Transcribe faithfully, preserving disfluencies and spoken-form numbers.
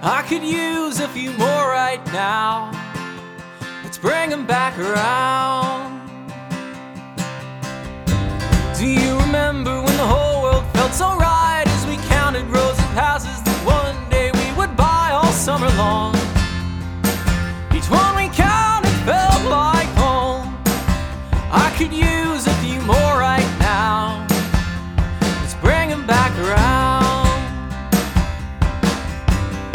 I could use a few more right now. Let's bring them back around. Do you remember when the whole world felt so right as we counted rows of houses that one day we would buy all summer long? Each one we counted felt like home. I could use a few more